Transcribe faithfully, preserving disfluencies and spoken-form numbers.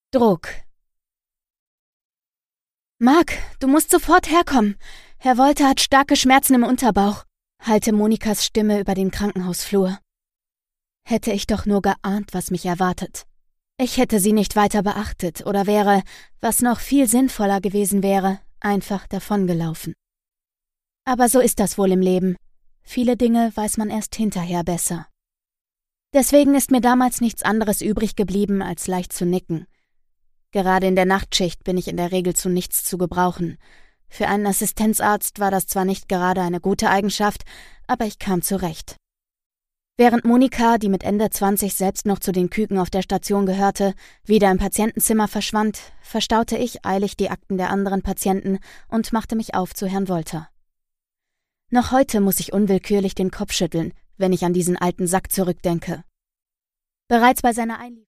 Druck. »Marc, du musst sofort herkommen. Herr Wolter hat starke Schmerzen im Unterbauch«, hallte Monikas Stimme über den Krankenhausflur. Hätte ich doch nur geahnt, was mich erwartet. Ich hätte sie nicht weiter beachtet oder wäre, was noch viel sinnvoller gewesen wäre, einfach davongelaufen. Aber so ist das wohl im Leben. Viele Dinge weiß man erst hinterher besser. Deswegen ist mir damals nichts anderes übrig geblieben, als leicht zu nicken. Gerade in der Nachtschicht bin ich in der Regel zu nichts zu gebrauchen. Für einen Assistenzarzt war das zwar nicht gerade eine gute Eigenschaft, aber ich kam zurecht. Während Monika, die mit Ende zwanzig selbst noch zu den Küken auf der Station gehörte, wieder im Patientenzimmer verschwand, verstaute ich eilig die Akten der anderen Patienten und machte mich auf zu Herrn Wolter. Noch heute muss ich unwillkürlich den Kopf schütteln, wenn ich an diesen alten Sack zurückdenke. Bereits bei seiner Einlieferung